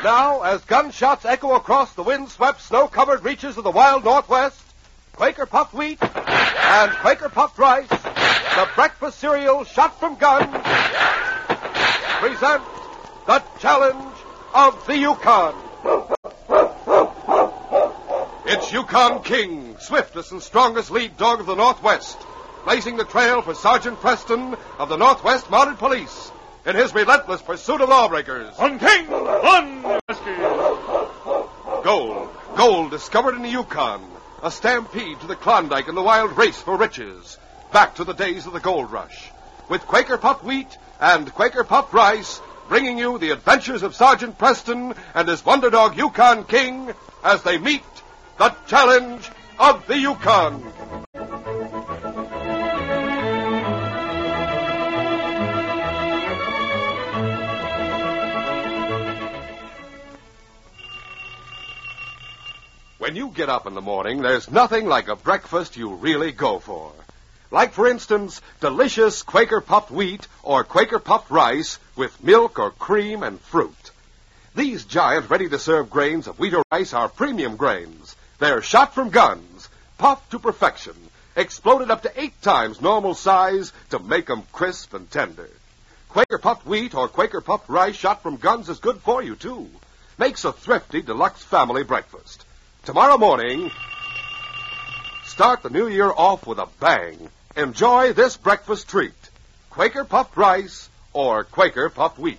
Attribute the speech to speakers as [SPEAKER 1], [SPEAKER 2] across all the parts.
[SPEAKER 1] Now, as gunshots echo across the wind-swept, snow-covered reaches of the wild Northwest, Quaker Puffed Wheat and Quaker Puffed Rice, the breakfast cereal shot from guns, present the Challenge of the Yukon. It's Yukon King, swiftest and strongest lead dog of the Northwest, blazing the trail for Sergeant Preston of the Northwest Mounted Police in his relentless pursuit of lawbreakers.
[SPEAKER 2] On King, on whiskey.
[SPEAKER 1] Gold discovered in the Yukon, a stampede to the Klondike and the wild race for riches, back to the days of the gold rush, with Quaker Puffed Wheat and Quaker Puffed Rice, bringing you the adventures of Sergeant Preston and his wonder dog Yukon King as they meet the Challenge of the Yukon. When you get up in the morning, there's nothing like a breakfast you really go for. Like, for instance, delicious Quaker Puffed Wheat or Quaker Puffed Rice with milk or cream and fruit. These giant, ready-to-serve grains of wheat or rice are premium grains. They're shot from guns, puffed to perfection, exploded up to 8 times normal size to make 'em crisp and tender. Quaker Puffed Wheat or Quaker Puffed Rice shot from guns is good for you, too. Makes a thrifty deluxe family breakfast. Tomorrow morning, start the new year off with a bang. Enjoy this breakfast treat, Quaker Puffed Rice or Quaker Puffed Wheat.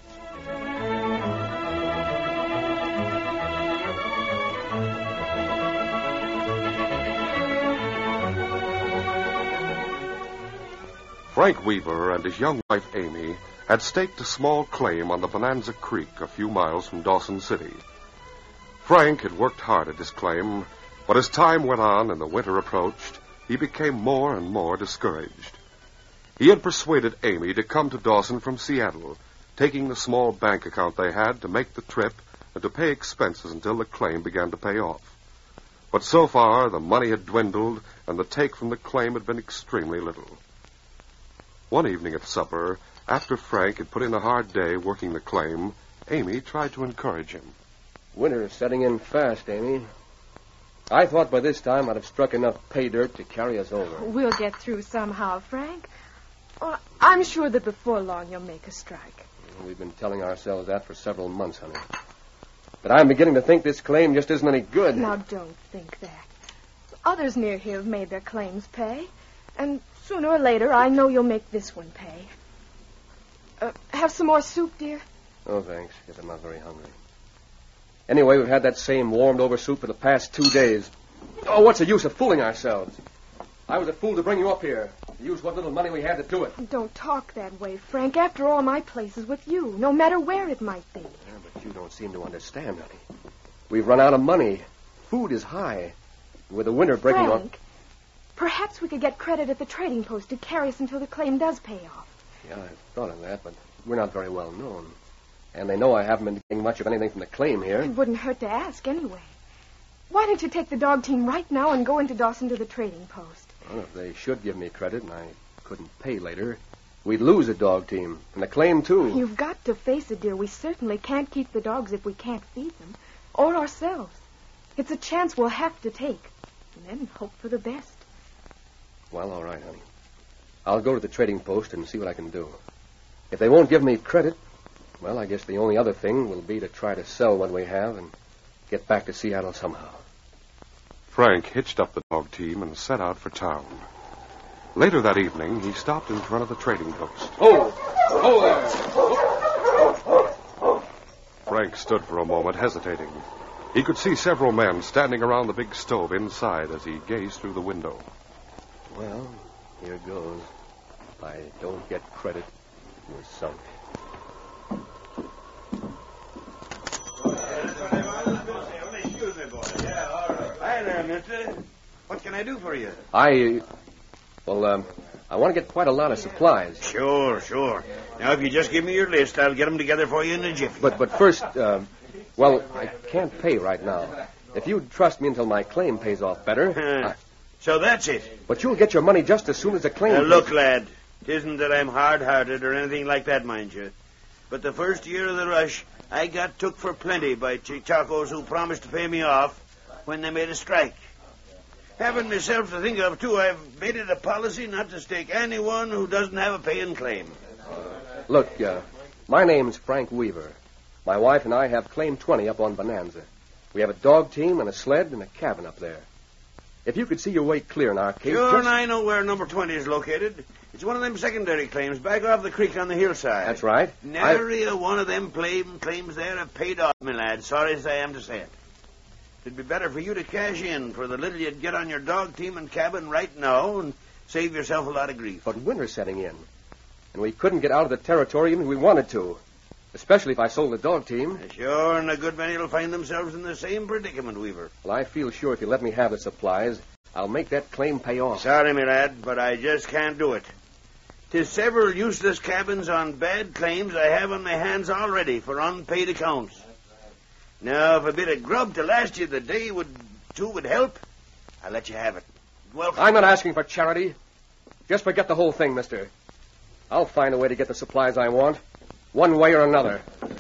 [SPEAKER 1] Frank Weaver and his young wife Amy had staked a small claim on the Bonanza Creek a few miles from Dawson City. Frank had worked hard at his claim, but as time went on and the winter approached, he became more and more discouraged. He had persuaded Amy to come to Dawson from Seattle, taking the small bank account they had to make the trip and to pay expenses until the claim began to pay off. But so far, the money had dwindled, and the take from the claim had been extremely little. One evening at supper, after Frank had put in a hard day working the claim, Amy tried to encourage him.
[SPEAKER 3] Winter is setting in fast, Amy. I thought by this time I'd have struck enough pay dirt to carry us over.
[SPEAKER 4] We'll get through somehow, Frank. Oh, I'm sure that before long you'll make a strike.
[SPEAKER 3] We've been telling ourselves that for several months, honey. But I'm beginning to think this claim just isn't any good.
[SPEAKER 4] Now, don't think that. Others near here have made their claims pay. And sooner or later, I know you'll make this one pay. Have some more soup, dear?
[SPEAKER 3] Oh, thanks. Guess I'm not very hungry. Anyway, we've had that same warmed-over soup for the past 2 days. Oh, what's the use of fooling ourselves? I was a fool to bring you up here. To use what little money we had to do it.
[SPEAKER 4] Don't talk that way, Frank. After all, my place is with you, no matter where it might be.
[SPEAKER 3] Yeah, but you don't seem to understand, honey. We've run out of money. Food is high. With the winter breaking on...
[SPEAKER 4] Frank, perhaps we could get credit at the trading post to carry us until the claim does pay off.
[SPEAKER 3] Yeah, I've thought of that, but we're not very well known. And they know I haven't been getting much of anything from the claim here.
[SPEAKER 4] It wouldn't hurt to ask, anyway. Why don't you take the dog team right now and go into Dawson to the trading post?
[SPEAKER 3] Well, if they should give me credit and I couldn't pay later, we'd lose the dog team. And the claim, too.
[SPEAKER 4] You've got to face it, dear. We certainly can't keep the dogs if we can't feed them. Or ourselves. It's a chance we'll have to take. And then hope for the best.
[SPEAKER 3] Well, all right, honey. I'll go to the trading post and see what I can do. If they won't give me credit, well, I guess the only other thing will be to try to sell what we have and get back to Seattle somehow.
[SPEAKER 1] Frank hitched up the dog team and set out for town. Later that evening, he stopped in front of the trading post.
[SPEAKER 3] Oh there.
[SPEAKER 1] Frank stood for a moment, hesitating. He could see several men standing around the big stove inside as he gazed through the window.
[SPEAKER 3] Well, here goes. If I don't get credit, we're sunk.
[SPEAKER 5] Hi there, mister. What can I do for you?
[SPEAKER 3] I want to get quite a lot of supplies.
[SPEAKER 5] Sure. Now, if you just give me your list, I'll get them together for you in a jiffy.
[SPEAKER 3] But first, I can't pay right now. If you'd trust me until my claim pays off better...
[SPEAKER 5] So that's it.
[SPEAKER 3] But you'll get your money just as soon as the claim...
[SPEAKER 5] Now, look, lad, it isn't that I'm hard-hearted or anything like that, mind you. But the first year of the rush, I got took for plenty by Chicacos who promised to pay me off when they made a strike. Having myself to think of, too, I've made it a policy not to stake anyone who doesn't have a paying claim.
[SPEAKER 3] Look, my name's Frank Weaver. My wife and I have Claim 20 up on Bonanza. We have a dog team and a sled and a cabin up there. If you could see your way clear in our case...
[SPEAKER 5] Sure, and I know where number 20 is located. It's one of them secondary claims back off the creek on the hillside.
[SPEAKER 3] That's right.
[SPEAKER 5] Nary a one of them claims there have paid off, my lad. Sorry as I am to say it. It'd be better for you to cash in for the little you'd get on your dog team and cabin right now and save yourself a lot of grief.
[SPEAKER 3] But winter's setting in, and we couldn't get out of the territory even if we wanted to, especially if I sold the dog team.
[SPEAKER 5] Sure, and a good many will find themselves in the same predicament, Weaver.
[SPEAKER 3] Well, I feel sure if you let me have the supplies, I'll make that claim pay off.
[SPEAKER 5] Sorry, my lad, but I just can't do it. 'Tis several useless cabins on bad claims I have on my hands already for unpaid accounts. Now, if a bit of grub to last you the day would help, I'll let you have it. Welcome.
[SPEAKER 3] I'm not asking for charity. Just forget the whole thing, mister. I'll find a way to get the supplies I want, one way or another.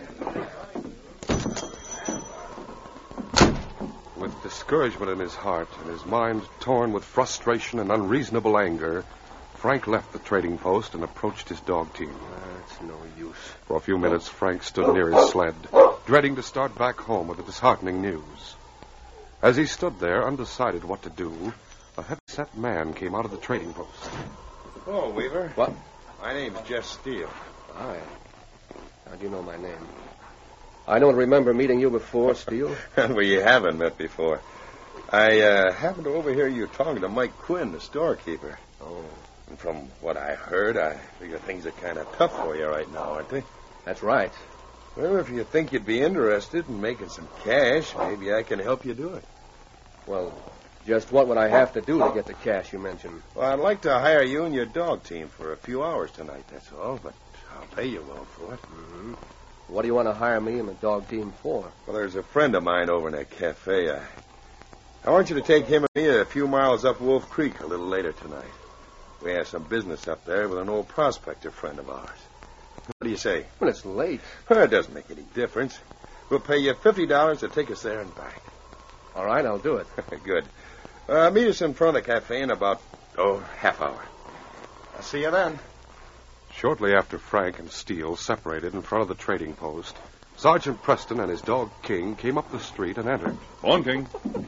[SPEAKER 1] With discouragement in his heart and his mind torn with frustration and unreasonable anger, Frank left the trading post and approached his dog team.
[SPEAKER 3] It's no use.
[SPEAKER 1] For a few minutes, Frank stood near his sled, dreading to start back home with the disheartening news. As he stood there, undecided what to do, a heavy-set man came out of the trading post.
[SPEAKER 6] Oh, Weaver.
[SPEAKER 3] What?
[SPEAKER 6] My name's Jeff Steele.
[SPEAKER 3] Hi. How do you know my name? I don't remember meeting you before, Steele.
[SPEAKER 6] We haven't met before. I happened to overhear you talking to Mike Quinn, the storekeeper.
[SPEAKER 3] Oh.
[SPEAKER 6] And from what I heard, I figure things are kind of tough for you right now, aren't they?
[SPEAKER 3] That's right.
[SPEAKER 6] Well, if you think you'd be interested in making some cash, maybe I can help you do it.
[SPEAKER 3] Well, just what would I have to do to get the cash you mentioned?
[SPEAKER 6] Well, I'd like to hire you and your dog team for a few hours tonight, that's all, but I'll pay you well for it.
[SPEAKER 3] Mm-hmm. What do you want to hire me and the dog team for?
[SPEAKER 6] Well, there's a friend of mine over in that cafe. I want you to take him and me a few miles up Wolf Creek a little later tonight. We have some business up there with an old prospector friend of ours. What do you say?
[SPEAKER 3] Well, it's late.
[SPEAKER 6] Well, it doesn't make any difference. We'll pay you $50 to take us there and back.
[SPEAKER 3] All right, I'll do it.
[SPEAKER 6] Good. Meet us in front of the cafe in about, half hour. I'll see you then.
[SPEAKER 1] Shortly after Frank and Steele separated in front of the trading post, Sergeant Preston and his dog King came up the street and entered.
[SPEAKER 2] On, King.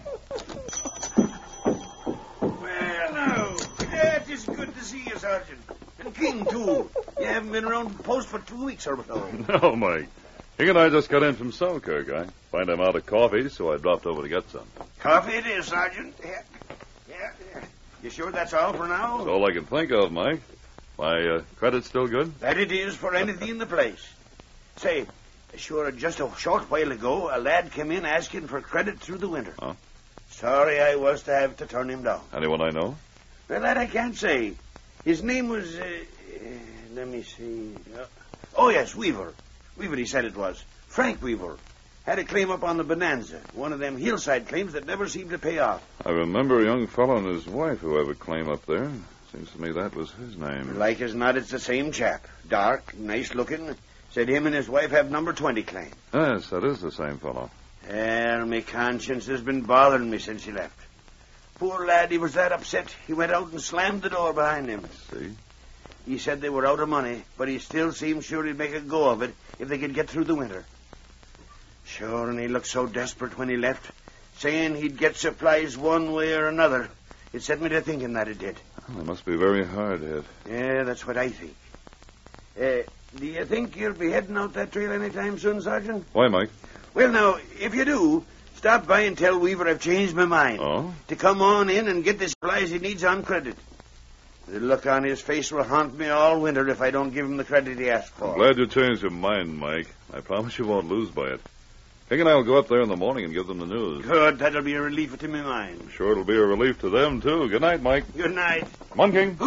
[SPEAKER 5] Well, now, it is good to see you, Sergeant. And King, too. You haven't been around the post for 2 weeks or so.
[SPEAKER 2] No, Mike. King and I just got in from Selkirk. I find I'm out of coffee, so I dropped over to get some.
[SPEAKER 5] Coffee it is, Sergeant. Yeah. You sure that's all for now?
[SPEAKER 2] That's all I can think of, Mike. My credit's still good?
[SPEAKER 5] That it is for anything in the place. Say, sure, just a short while ago, a lad came in asking for credit through the winter.
[SPEAKER 2] Huh?
[SPEAKER 5] Sorry I was to have to turn him down.
[SPEAKER 2] Anyone I know?
[SPEAKER 5] Well, that I can't say. His name was, let me see. Oh, yes, Weaver. Weaver, he said it was. Frank Weaver. Had a claim up on the Bonanza. One of them hillside claims that never seemed to pay off.
[SPEAKER 2] I remember a young fellow and his wife who have a claim up there. Seems to me that was his name.
[SPEAKER 5] Like as not, it's the same chap. Dark, nice looking. Said him and his wife have number 20 claim.
[SPEAKER 2] Yes, that is the same fellow.
[SPEAKER 5] Well, my conscience has been bothering me since he left. Poor lad, he was that upset, he went out and slammed the door behind him.
[SPEAKER 2] See?
[SPEAKER 5] He said they were out of money, but he still seemed sure he'd make a go of it if they could get through the winter. Sure, and he looked so desperate when he left, saying he'd get supplies one way or another. It set me to thinking that it did.
[SPEAKER 2] Well, they must be very hard hit.
[SPEAKER 5] Yeah, that's what I think. Do you think you'll be heading out that trail anytime soon, Sergeant?
[SPEAKER 2] Why, Mike?
[SPEAKER 5] Well, now, if you do, stop by and tell Weaver I've changed my mind.
[SPEAKER 2] Oh?
[SPEAKER 5] To come on in and get the supplies he needs on credit. The look on his face will haunt me all winter if I don't give him the credit he asked for.
[SPEAKER 2] I'm glad you changed your mind, Mike. I promise you won't lose by it. King and I will go up there in the morning and give them the news.
[SPEAKER 5] Good. That'll be a relief to my mind.
[SPEAKER 2] I'm sure it'll be a relief to them, too. Good night, Mike.
[SPEAKER 5] Good night.
[SPEAKER 2] Come on, King.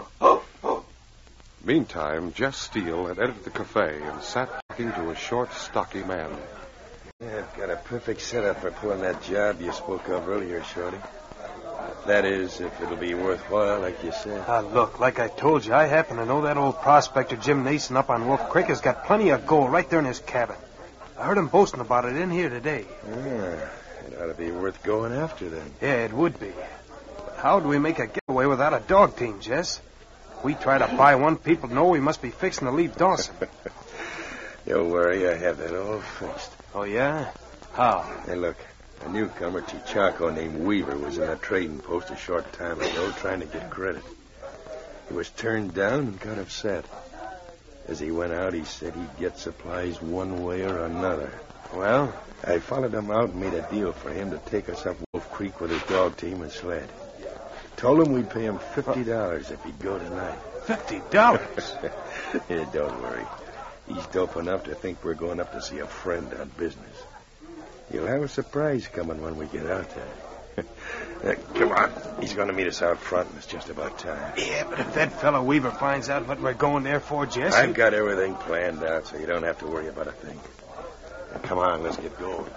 [SPEAKER 1] Meantime, Jeff Steele had entered the cafe and sat talking to a short, stocky man.
[SPEAKER 6] Yeah, I've got a perfect setup for pulling that job you spoke of earlier, Shorty. That is, if it'll be worthwhile, like you said.
[SPEAKER 7] Look, like I told you, I happen to know that old prospector Jim Nason up on Wolf Creek has got plenty of gold right there in his cabin. I heard him boasting about it in here today.
[SPEAKER 6] It ought to be worth going after, then.
[SPEAKER 7] Yeah, it would be. But how do we make a getaway without a dog team, Jess? If we try to buy one, people know we must be fixing to leave Dawson.
[SPEAKER 6] Don't worry, I have that all fixed.
[SPEAKER 7] Oh, yeah? How?
[SPEAKER 6] Hey, look, a newcomer, Chichaco, named Weaver, was in a trading post a short time ago trying to get credit. He was turned down and got upset. As he went out, he said he'd get supplies one way or another.
[SPEAKER 7] Well?
[SPEAKER 6] I followed him out and made a deal for him to take us up Wolf Creek with his dog team and sled. Told him we'd pay him $50 if he'd go tonight.
[SPEAKER 7] $50?
[SPEAKER 6] Yeah, don't worry. He's dope enough to think we're going up to see a friend on business. You'll have a surprise coming when we get out there. Come on. He's going to meet us out front, and it's just about time.
[SPEAKER 7] Yeah, but if that fellow Weaver finds out what we're going there for, Jess...
[SPEAKER 6] I've got everything planned out, so you don't have to worry about a thing. Now, come on, let's get going.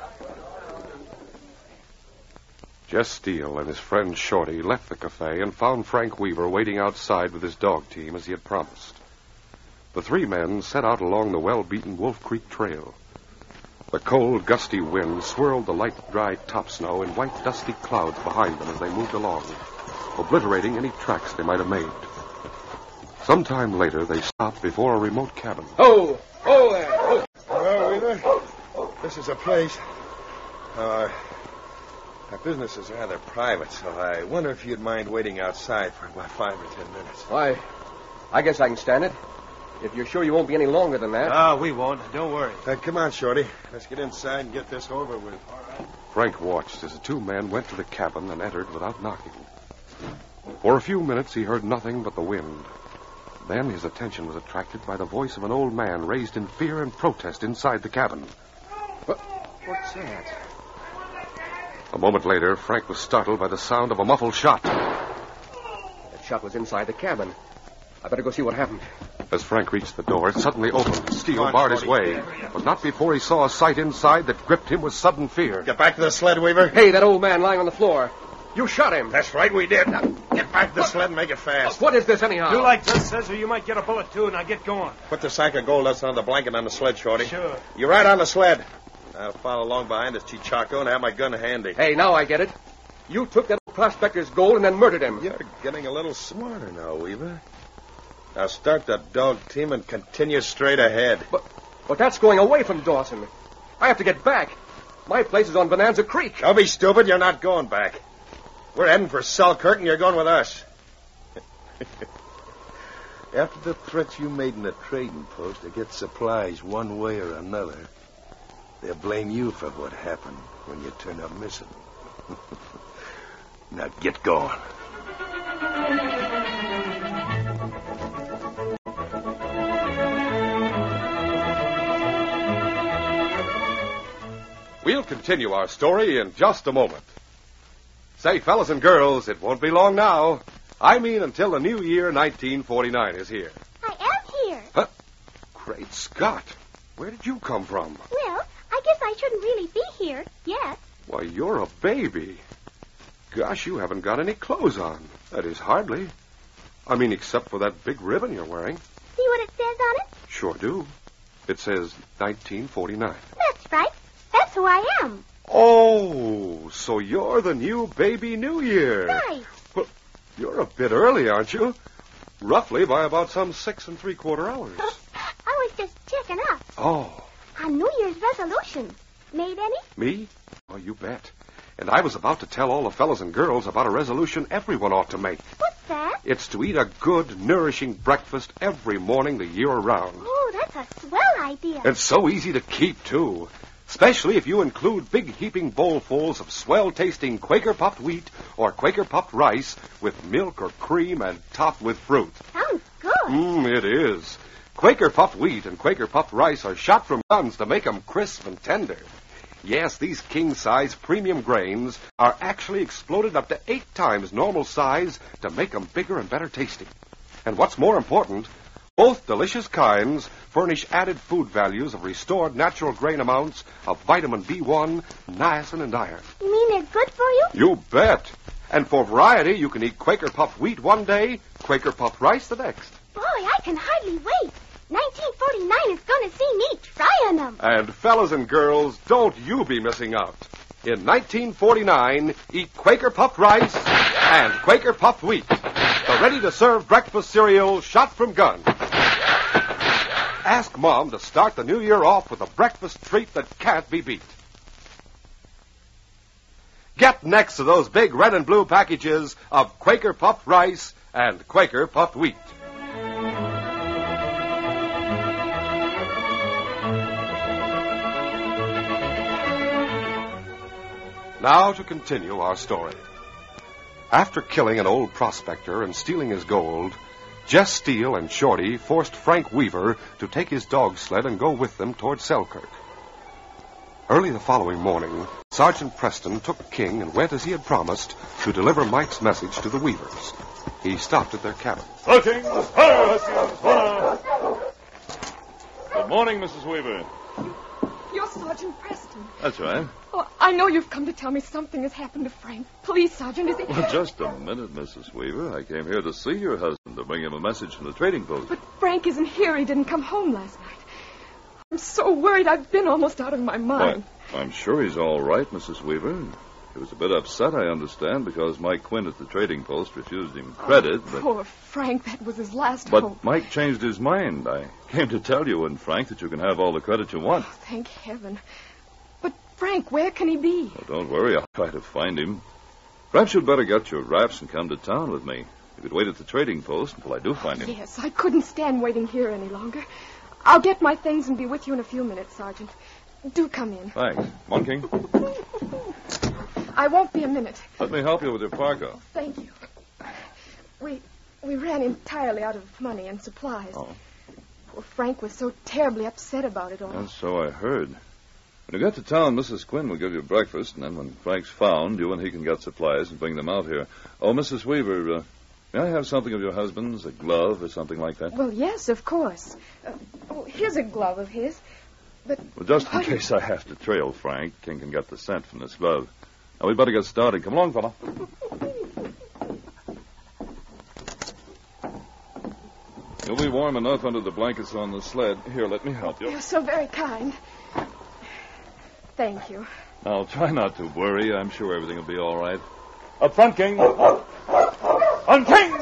[SPEAKER 1] Jess Steele and his friend Shorty left the cafe and found Frank Weaver waiting outside with his dog team as he had promised. The three men set out along the well-beaten Wolf Creek Trail. The cold, gusty wind swirled the light, dry top snow in white, dusty clouds behind them as they moved along, obliterating any tracks they might have made. Sometime later, they stopped before a remote cabin.
[SPEAKER 3] Oh! Oh, there! Oh.
[SPEAKER 6] Hello, Weaver. This is a place. Our business is rather private, so I wonder if you'd mind waiting outside for about 5 or 10 minutes.
[SPEAKER 3] Why, I guess I can stand it. If you're sure you won't be any longer than that.
[SPEAKER 7] Ah, we won't. Don't worry.
[SPEAKER 6] Come on, Shorty. Let's get inside and get this over with. All right.
[SPEAKER 1] Frank watched as the two men went to the cabin and entered without knocking. For a few minutes, he heard nothing but the wind. Then his attention was attracted by the voice of an old man raised in fear and protest inside the cabin.
[SPEAKER 3] What's that?
[SPEAKER 1] A moment later, Frank was startled by the sound of a muffled shot.
[SPEAKER 3] That shot was inside the cabin. I better go see what happened.
[SPEAKER 1] As Frank reached the door, it suddenly opened. Steele
[SPEAKER 6] on,
[SPEAKER 1] barred his
[SPEAKER 6] Shorty.
[SPEAKER 1] way, but not before he saw a sight inside that gripped him with sudden fear.
[SPEAKER 6] Get back to the sled, Weaver.
[SPEAKER 3] Hey, that old man lying on the floor. You shot him.
[SPEAKER 6] That's right, we did. Now, get back to the sled and make it fast.
[SPEAKER 3] What is this, anyhow?
[SPEAKER 7] Do like Jess says, or you might get a bullet, too. Now get going.
[SPEAKER 6] Put the sack of gold dust on the blanket on the sled, Shorty.
[SPEAKER 7] Sure.
[SPEAKER 6] You're right on the sled. I'll follow along behind us, Chichaco, and have my gun handy.
[SPEAKER 3] Hey, now I get it. You took that old prospector's gold and then murdered him.
[SPEAKER 6] You're getting a little smarter now, Weaver. Now start the dog team and continue straight ahead.
[SPEAKER 3] But that's going away from Dawson. I have to get back. My place is on Bonanza Creek.
[SPEAKER 6] Don't be stupid. You're not going back. We're heading for Selkirk, and you're going with us. After the threats you made in the trading post to get supplies one way or another, they'll blame you for what happened when you turned up missing. Now get going.
[SPEAKER 1] We'll continue our story in just a moment. Say, fellas and girls, it won't be long now. I mean until the new year 1949 is here.
[SPEAKER 8] I am here.
[SPEAKER 1] Huh? Great Scott. Where did you come from?
[SPEAKER 8] Well, I guess I shouldn't really be here yet.
[SPEAKER 1] Why, you're a baby. Gosh, you haven't got any clothes on. That is, hardly. I mean, except for that big ribbon you're wearing.
[SPEAKER 8] See what it says on it?
[SPEAKER 1] Sure do. It says 1949.
[SPEAKER 8] That's right. That's who I am.
[SPEAKER 1] Oh, so you're the new baby New Year.
[SPEAKER 8] Right.
[SPEAKER 1] Well, you're a bit early, aren't you? Roughly by about some 6 3/4 hours.
[SPEAKER 8] I was just checking up
[SPEAKER 1] Oh,
[SPEAKER 8] on New Year's resolutions. Made any?
[SPEAKER 1] me? Oh, you bet. And I was about to tell all the fellas and girls about a resolution everyone ought to make.
[SPEAKER 8] What's that?
[SPEAKER 1] It's to eat a good, nourishing breakfast every morning the year around.
[SPEAKER 8] Oh, that's a swell idea.
[SPEAKER 1] It's so easy to keep, too. Especially if you include big heaping bowlfuls of swell-tasting Quaker puffed wheat or Quaker puffed rice with milk or cream and topped with fruit.
[SPEAKER 8] Sounds good.
[SPEAKER 1] It is. Quaker puffed wheat and Quaker puffed rice are shot from guns to make them crisp and tender. Yes, these king-size premium grains are actually exploded up to 8 times normal size to make them bigger and better tasting. And what's more important, both delicious kinds furnish added food values of restored natural grain amounts of vitamin B1, niacin, and iron.
[SPEAKER 8] You mean they're good for you?
[SPEAKER 1] You bet. And for variety, you can eat Quaker Puffed wheat one day, Quaker Puffed rice the next.
[SPEAKER 8] Boy, I can hardly wait. 1949 is going to see me trying them.
[SPEAKER 1] And fellas and girls, don't you be missing out. In 1949, eat Quaker Puffed rice and Quaker Puffed wheat. The ready-to-serve breakfast cereal shot from gun. Ask Mom to start the new year off with a breakfast treat that can't be beat. Get next to those big red and blue packages of Quaker Puffed rice and Quaker Puffed wheat. Now to continue our story. After killing an old prospector and stealing his gold, Jess Steele and Shorty forced Frank Weaver to take his dog sled and go with them toward Selkirk. Early the following morning, Sergeant Preston took King and went as he had promised to deliver Mike's message to the Weavers. He stopped at their cabin.
[SPEAKER 2] Good morning, Mrs. Weaver.
[SPEAKER 4] You're Sergeant Preston.
[SPEAKER 2] That's right.
[SPEAKER 4] Oh, I know you've come to tell me something has happened to Frank. Please, Sergeant, is it...
[SPEAKER 2] Well, just a minute, Mrs. Weaver. I came here to see your husband to bring him a message from the trading post.
[SPEAKER 4] But Frank isn't here. He didn't come home last night. I'm so worried I've been almost out of my mind.
[SPEAKER 2] Why, I'm sure he's all right, Mrs. Weaver. He was a bit upset, I understand, because Mike Quinn at the trading post refused him credit. But...
[SPEAKER 4] Poor Frank, that was his last hope.
[SPEAKER 2] But Mike changed his mind. I came to tell you and Frank that you can have all the credit you want.
[SPEAKER 4] Oh, thank heaven. But Frank, where can he be?
[SPEAKER 2] Well, don't worry, I'll try to find him. Perhaps you'd better get your wraps and come to town with me. You could wait at the trading post until I do find him.
[SPEAKER 4] Yes, I couldn't stand waiting here any longer. I'll get my things and be with you in a few minutes, Sergeant. Do come in.
[SPEAKER 2] Thanks. Come on, King.
[SPEAKER 4] I won't be a minute.
[SPEAKER 2] Let me help you with your parka.
[SPEAKER 4] Thank you. We ran entirely out of money and supplies.
[SPEAKER 2] Oh.
[SPEAKER 4] Poor Frank was so terribly upset about it all.
[SPEAKER 2] And so I heard. When you get to town, Mrs. Quinn will give you breakfast, and then when Frank's found, you and he can get supplies and bring them out here. Oh, Mrs. Weaver, may I have something of your husband's, a glove or something like that?
[SPEAKER 4] Well, yes, of course. Here's a glove of his. But
[SPEAKER 2] well, just in case I have to trail Frank, King can get the scent from this glove. Now, we'd better get started. Come along, fella. You'll be warm enough under the blankets on the sled. Here, let me help you.
[SPEAKER 4] You're so very kind. Thank you.
[SPEAKER 2] Now, try not to worry. I'm sure everything will be all right. Up front, King. On, King!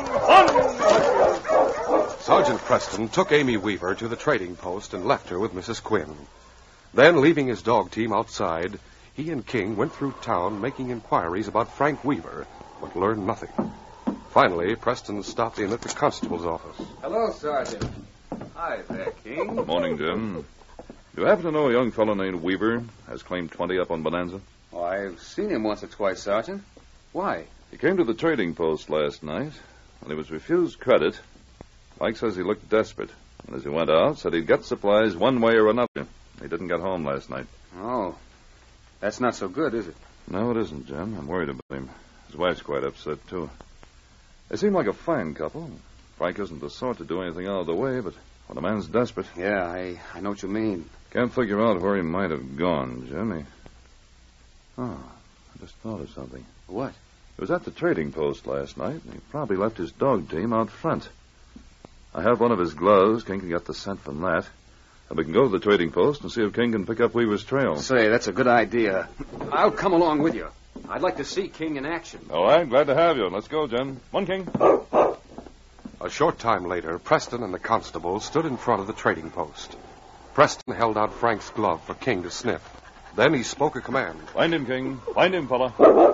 [SPEAKER 2] On!
[SPEAKER 1] Sergeant Preston took Amy Weaver to the trading post and left her with Mrs. Quinn. Then, leaving his dog team outside, he and King went through town making inquiries about Frank Weaver, but learned nothing. Finally, Preston stopped in at the constable's office.
[SPEAKER 3] Hello, Sergeant. Hi there, King.
[SPEAKER 2] Good morning, Jim. Do you happen to know a young fellow named Weaver? Has claimed 20 up on Bonanza?
[SPEAKER 3] Oh, I've seen him once or twice, Sergeant. Why?
[SPEAKER 2] He came to the trading post last night. When he was refused credit, Mike says he looked desperate. And as he went out, said he'd get supplies one way or another. He didn't get home last night.
[SPEAKER 3] Oh, that's not so good, is it?
[SPEAKER 2] No, it isn't, Jim. I'm worried about him. His wife's quite upset, too. They seem like a fine couple. Frank isn't the sort to do anything out of the way, but when a man's desperate...
[SPEAKER 3] Yeah, I know what you mean.
[SPEAKER 2] Can't figure out where he might have gone, Jim. Oh, I just thought of something.
[SPEAKER 3] What?
[SPEAKER 2] He was at the trading post last night, and he probably left his dog team out front. I have one of his gloves. King can get the scent from that. And we can go to the trading post and see if King can pick up Weaver's trail.
[SPEAKER 3] Say, that's a good idea. I'll come along with you. I'd like to see King in action.
[SPEAKER 2] All right, glad to have you. Let's go, Jim. One, King.
[SPEAKER 1] A short time later, Preston and the constable stood in front of the trading post. Preston held out Frank's glove for King to sniff. Then he spoke a command.
[SPEAKER 2] Find him, King. Find him, fella.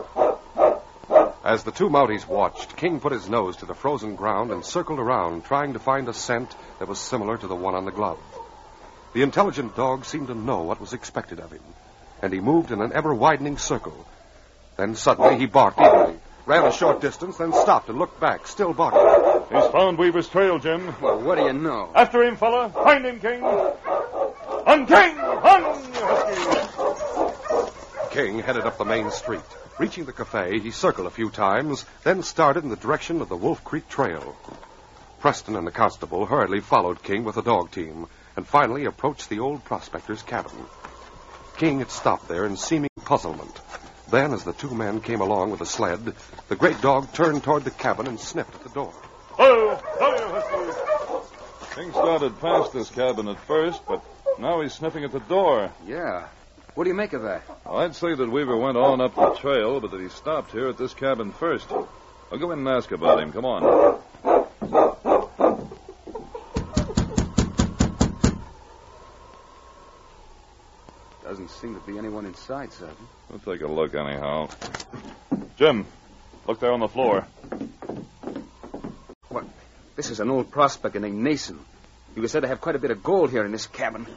[SPEAKER 1] As the two Mounties watched, King put his nose to the frozen ground and circled around, trying to find a scent that was similar to the one on the glove. The intelligent dog seemed to know what was expected of him, and he moved in an ever-widening circle. Then suddenly he barked eagerly, ran a short distance, then stopped and looked back, still barking.
[SPEAKER 2] He's found Weaver's trail, Jim.
[SPEAKER 3] Well, what do you know?
[SPEAKER 2] After him, fella. Find him, King. On, King! On, you husky!
[SPEAKER 1] King headed up the main street. Reaching the cafe, he circled a few times, then started in the direction of the Wolf Creek Trail. Preston and the constable hurriedly followed King with a dog team, and finally approached the old prospector's cabin. King had stopped there in seeming puzzlement. Then, as the two men came along with the sled, the great dog turned toward the cabin and sniffed at the door.
[SPEAKER 2] King started past this cabin at first, but now he's sniffing at the door.
[SPEAKER 3] Yeah. What do you make of that?
[SPEAKER 2] Well, I'd say that Weaver went on up the trail, but that he stopped here at this cabin first. I'll go in and ask about him. Come on.
[SPEAKER 3] Doesn't seem to be anyone inside, Sergeant.
[SPEAKER 2] We'll take a look anyhow. Jim, look there on the floor.
[SPEAKER 9] What? This is an old prospector named Nason. He was said to have quite a bit of gold here in this cabin.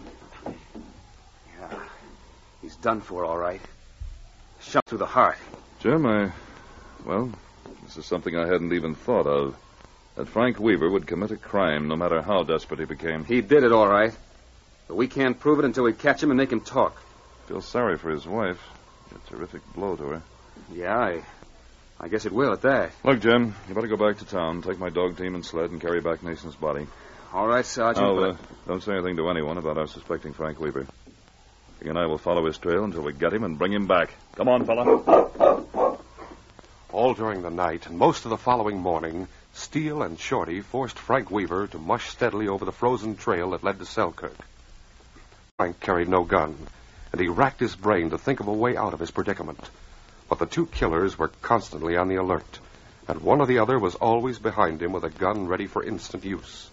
[SPEAKER 9] Yeah, he's done for, all right. Shot through the heart.
[SPEAKER 2] Jim, well, this is something I hadn't even thought of. That Frank Weaver would commit a crime no matter how desperate he became.
[SPEAKER 9] He did it, all right. But we can't prove it until we catch him and make him talk.
[SPEAKER 2] Feel sorry for his wife. A terrific blow to her.
[SPEAKER 9] Yeah, I guess it will at that.
[SPEAKER 2] Look, Jim, you better go back to town, take my dog team and sled, and carry back Nason's body.
[SPEAKER 9] All right, Sergeant.
[SPEAKER 2] Don't say anything to anyone about our suspecting Frank Weaver. He and I will follow his trail until we get him and bring him back. Come on, fella.
[SPEAKER 1] All during the night and most of the following morning, Steele and Shorty forced Frank Weaver to mush steadily over the frozen trail that led to Selkirk. Frank carried no gun, and he racked his brain to think of a way out of his predicament. But the two killers were constantly on the alert, and one or the other was always behind him with a gun ready for instant use.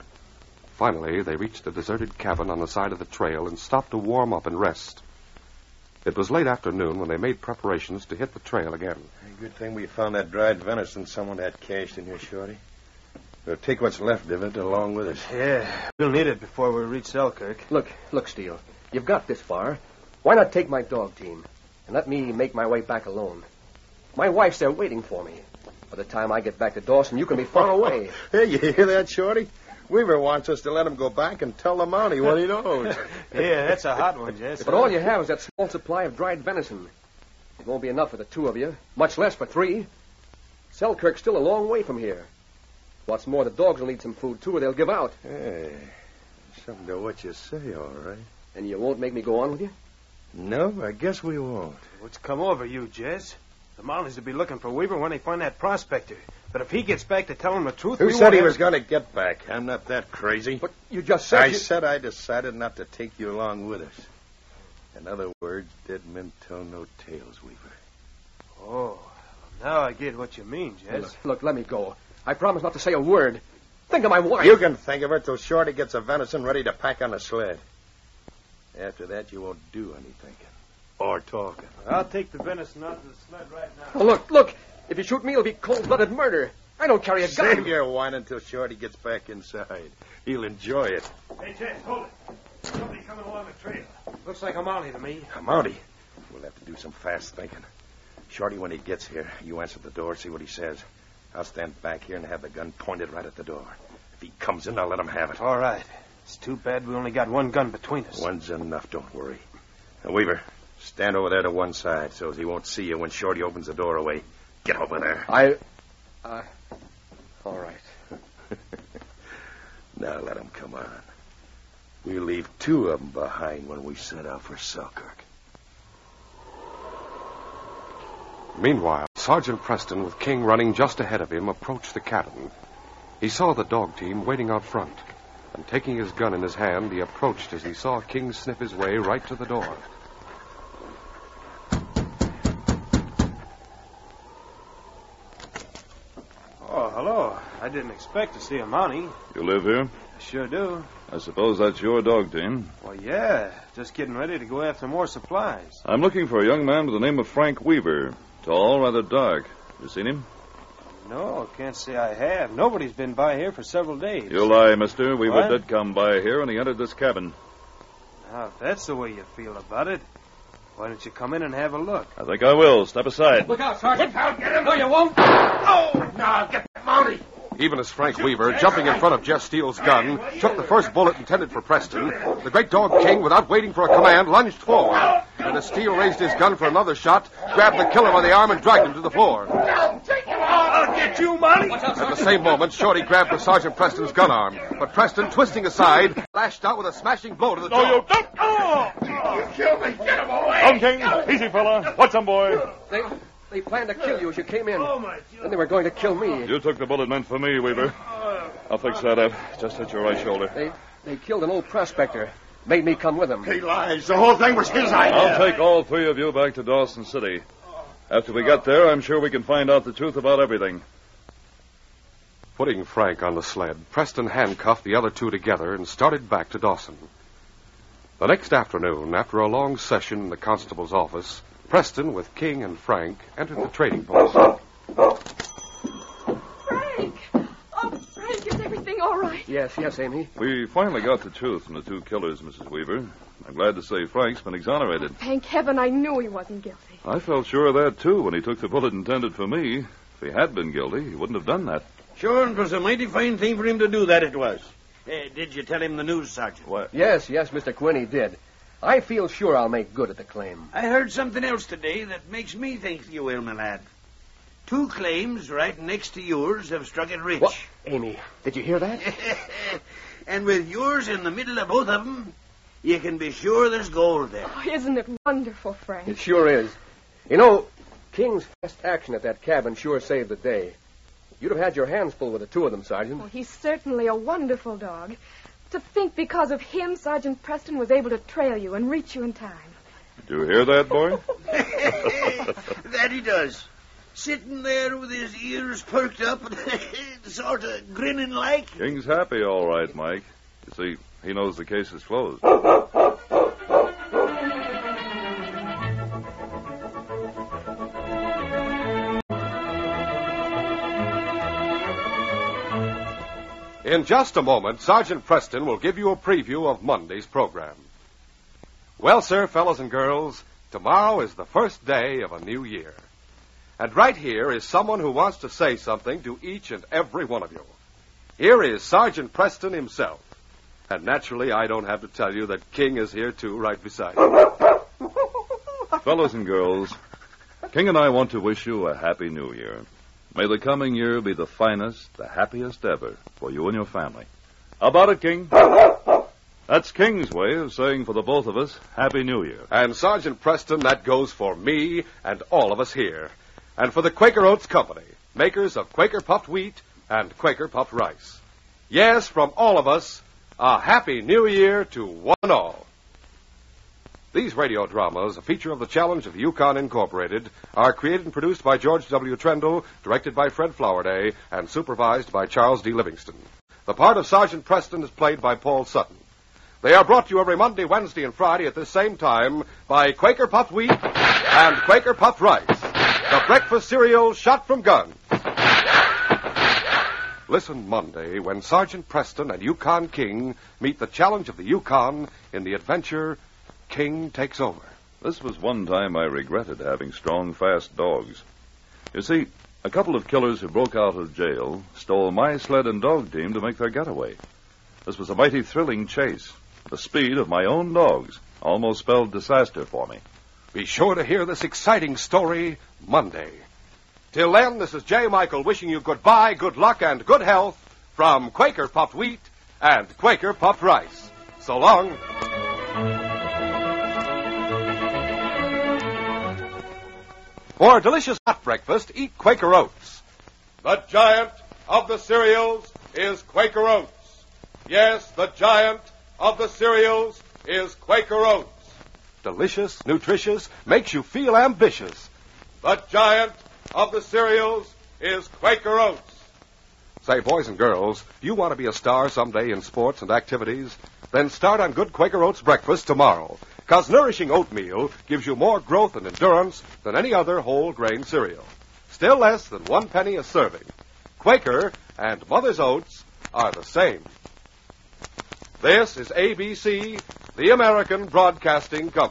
[SPEAKER 1] Finally, they reached a deserted cabin on the side of the trail and stopped to warm up and rest. It was late afternoon when they made preparations to hit the trail again.
[SPEAKER 6] Good thing we found that dried venison someone had cached in here, Shorty. We'll take what's left of it along with us.
[SPEAKER 7] Yeah, we'll need it before we reach Selkirk.
[SPEAKER 3] Look, Steele. You've got this far. Why not take my dog team and let me make my way back alone? My wife's there waiting for me. By the time I get back to Dawson, you can be far away.
[SPEAKER 6] Hey, you hear that, Shorty? Weaver wants us to let him go back and tell the Mountie what he knows.
[SPEAKER 7] Yeah, that's a hot one, Jess.
[SPEAKER 3] But all you have is that small supply of dried venison. It won't be enough for the two of you, much less for three. Selkirk's still a long way from here. What's more, the dogs will need some food, too, or they'll give out.
[SPEAKER 6] Hey, something to what you say, all right.
[SPEAKER 3] And you won't make me go on with you?
[SPEAKER 6] No, I guess we won't.
[SPEAKER 7] What's come over you, Jess? The Mounties will be looking for Weaver when they find that prospector. But if he gets back to telling the truth,
[SPEAKER 6] Who said he was going to get back? I'm not that crazy.
[SPEAKER 3] But you just said
[SPEAKER 6] I said I decided not to take you along with us. In other words, dead men tell no tales, Weaver.
[SPEAKER 7] Oh, now I get what you mean, Jess.
[SPEAKER 3] Look, let me go. I promise not to say a word. Think of my wife.
[SPEAKER 6] You can think of her till Shorty gets the venison ready to pack on the sled. After that, you won't do any thinking. Or talking.
[SPEAKER 7] I'll take the venison out of the sled right now.
[SPEAKER 3] Oh, look. If you shoot me, it'll be cold-blooded murder. I don't carry a gun.
[SPEAKER 6] Save your whine until Shorty gets back inside. He'll enjoy it.
[SPEAKER 7] Hey, Jess, hold it. Somebody coming along the trail. Looks like a Mountie to me.
[SPEAKER 6] A Mountie? We'll have to do some fast thinking. Shorty, when he gets here, you answer the door, see what he says. I'll stand back here and have the gun pointed right at the door. If he comes in, I'll let him have it.
[SPEAKER 7] All right. It's too bad we only got one gun between us.
[SPEAKER 6] One's enough, don't worry. Now, Weaver, stand over there to one side so he won't see you when Shorty opens the door away. Get over there.
[SPEAKER 3] All right.
[SPEAKER 6] Now let him come on. We'll leave two of them behind when we set out for Selkirk.
[SPEAKER 1] Meanwhile, Sergeant Preston, with King running just ahead of him, approached the cabin. He saw the dog team waiting out front, and taking his gun in his hand, he approached as he saw King sniff his way right to the door.
[SPEAKER 7] Oh, hello. I didn't expect to see a Mountie.
[SPEAKER 2] You live here?
[SPEAKER 7] I sure do.
[SPEAKER 2] I suppose that's your dog team.
[SPEAKER 7] Well, yeah. Just getting ready to go after more supplies.
[SPEAKER 2] I'm looking for a young man by the name of Frank Weaver. Tall, rather dark. You seen him?
[SPEAKER 7] No, can't say I have. Nobody's been by here for several days.
[SPEAKER 2] You lie, mister. Weaver
[SPEAKER 7] What?
[SPEAKER 2] did come by here when he entered this cabin.
[SPEAKER 7] Now, if that's the way you feel about it, why don't you come in and have a look?
[SPEAKER 2] I think I will. Step aside.
[SPEAKER 3] Look out, Sergeant.
[SPEAKER 5] I'll get him.
[SPEAKER 3] No, you won't.
[SPEAKER 5] Oh, now get that Mountie.
[SPEAKER 1] Even as Frank Weaver, jumping in front of Jeff Steele's gun, took the first bullet intended for Preston, the great dog King, without waiting for a command, lunged forward. And as Steele raised his gun for another shot, grabbed the killer by the arm and dragged him to the floor.
[SPEAKER 5] Take him out. I'll
[SPEAKER 6] get you, Monty.
[SPEAKER 1] At the same moment, Shorty grabbed for Sergeant Preston's gun arm, but Preston, twisting aside, lashed out with a smashing blow to the jaw.
[SPEAKER 2] No, you don't. Oh!
[SPEAKER 6] You killed me. Get him away.
[SPEAKER 2] Come, King. Easy, fella. What's some boy?
[SPEAKER 3] They planned to kill you as you came in.
[SPEAKER 6] Oh, my God.
[SPEAKER 3] Then they were going to kill me.
[SPEAKER 2] You took the bullet meant for me, Weaver. I'll fix that up. Just hit your right shoulder.
[SPEAKER 3] They killed an old prospector. Made me come with them.
[SPEAKER 6] He lies. The whole thing was his idea.
[SPEAKER 2] I'll take all three of you back to Dawson City. After we get there, I'm sure we can find out the truth about everything.
[SPEAKER 1] Putting Frank on the sled, Preston handcuffed the other two together and started back to Dawson. The next afternoon, after a long session in the constable's office, Preston, with King and Frank, entered the trading post.
[SPEAKER 4] Frank! Oh, Frank, is everything all right?
[SPEAKER 3] Yes, Amy.
[SPEAKER 2] We finally got the truth from the two killers, Mrs. Weaver. I'm glad to say Frank's been exonerated.
[SPEAKER 4] Thank heaven I knew he wasn't guilty.
[SPEAKER 2] I felt sure of that, too, when he took the bullet intended for me. If he had been guilty, he wouldn't have done that.
[SPEAKER 5] Sure, it was a mighty fine thing for him to do that, it was. Did you tell him the news, Sergeant?
[SPEAKER 2] What?
[SPEAKER 3] Yes, Mr. Quinn, he did. I feel sure I'll make good at the claim.
[SPEAKER 5] I heard something else today that makes me think you will, my lad. Two claims right next to yours have struck it rich.
[SPEAKER 3] What? Amy, did you hear that?
[SPEAKER 5] And with yours in the middle of both of them, you can be sure there's gold there.
[SPEAKER 4] Oh, isn't it wonderful, Frank?
[SPEAKER 3] It sure is. You know, King's fast action at that cabin sure saved the day. You'd have had your hands full with the two of them, Sergeant.
[SPEAKER 4] Oh, he's certainly a wonderful dog. To think because of him, Sergeant Preston was able to trail you and reach you in time.
[SPEAKER 2] Did you hear that, boy?
[SPEAKER 5] That he does. Sitting there with his ears perked up and sort of grinning like.
[SPEAKER 2] King's happy, all right, Mike. You see, he knows the case is closed.
[SPEAKER 1] In just a moment, Sergeant Preston will give you a preview of Monday's program. Well, sir, fellows and girls, tomorrow is the first day of a new year. And right here is someone who wants to say something to each and every one of you. Here is Sergeant Preston himself. And naturally, I don't have to tell you that King is here, too, right beside you.
[SPEAKER 2] Fellows and girls, King and I want to wish you a happy new year. May the coming year be the finest, the happiest ever for you and your family. How about it, King? That's King's way of saying for the both of us, Happy New Year.
[SPEAKER 1] And Sergeant Preston, that goes for me and all of us here. And for the Quaker Oats Company, makers of Quaker Puffed Wheat and Quaker Puffed Rice. Yes, from all of us, a Happy New Year to one and all. These radio dramas, a feature of the Challenge of Yukon Incorporated, are created and produced by George W. Trendle, directed by Fred Flowerday, and supervised by Charles D. Livingston. The part of Sergeant Preston is played by Paul Sutton. They are brought to you every Monday, Wednesday, and Friday at this same time by Quaker Puffed Wheat and Quaker Puffed Rice, the breakfast cereal shot from guns. Listen Monday when Sergeant Preston and Yukon King meet the Challenge of the Yukon in the adventure King Takes Over.
[SPEAKER 2] This was one time I regretted having strong, fast dogs. You see, a couple of killers who broke out of jail stole my sled and dog team to make their getaway. This was a mighty thrilling chase. The speed of my own dogs almost spelled disaster for me.
[SPEAKER 1] Be sure to hear this exciting story Monday. Till then, this is J. Michael wishing you goodbye, good luck, and good health from Quaker Puffed Wheat and Quaker Puffed Rice. So long. For a delicious hot breakfast, eat Quaker Oats. The giant of the cereals is Quaker Oats. Yes, the giant of the cereals is Quaker Oats. Delicious, nutritious, makes you feel ambitious. The giant of the cereals is Quaker Oats. Say, boys and girls, do you want to be a star someday in sports and activities? Then start on good Quaker Oats breakfast tomorrow. Because nourishing oatmeal gives you more growth and endurance than any other whole grain cereal. Still less than 1 penny a serving. Quaker and Mother's Oats are the same. This is ABC, the American Broadcasting Company.